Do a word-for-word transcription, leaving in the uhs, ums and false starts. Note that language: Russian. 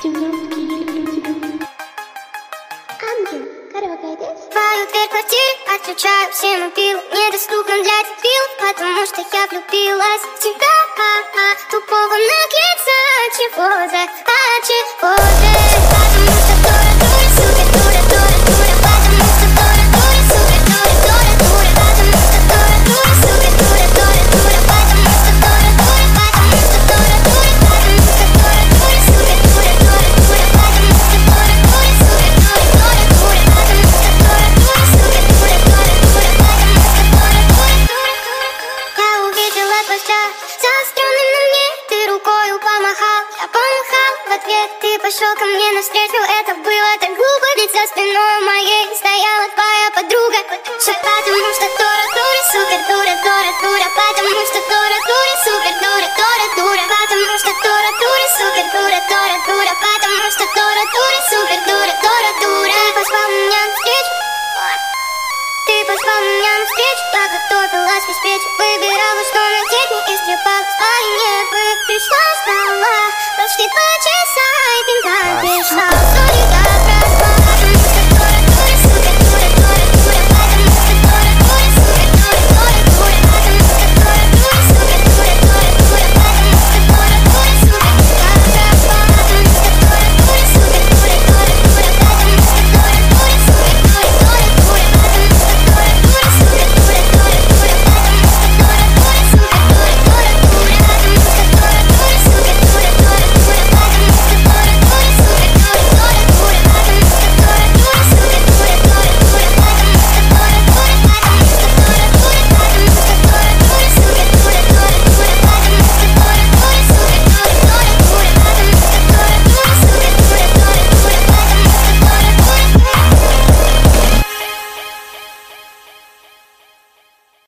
девяносто, я люблю тебя. Ангел, караоке здесь? Твою дверь квартиры отключаю все мобилы. Недоступна для дебил, потому что я влюбилась в тебя. Тупого наглеца, чего же, а чего же? Потому что дура, дура, супер, дура, дура, дура. Потому что дура, дура, супер, дура, дура, дура. Потому что дура, дура, супер, дура, дура, дура. Потому что дура, дура, потому что дура, дура. Потому что дура, дура, супер, дура, дура, дура. Потому что дура, дура, супер, дура, дура, дура. Потому что дура, дура, супер, дура, дура, дура. Потому что дура, дура, дура, дура. Я увидела твой взгляд, заостренный на мне. Ты рукою помахал, я помахал в ответ. Ты пошел ко мне навстречу, это было так глупо. Ведь за спиной моей стояла твоя подруга. Все потому что дура, дура, супер, дура, дура, дура. Потому что дура, дура, супер, дура, дура, дура. Потому что дура, дура, супер, дура, дура, дура. Потому что дура, дура, супер, дура, дура, дура. Ты позвал меня навстречу, ты позвал меня навстречу. Я готовилась беспечь, выбирала, что надеть. Не истрепала свои нервы. Пришла, ждала почти два часа, и ты так пришла.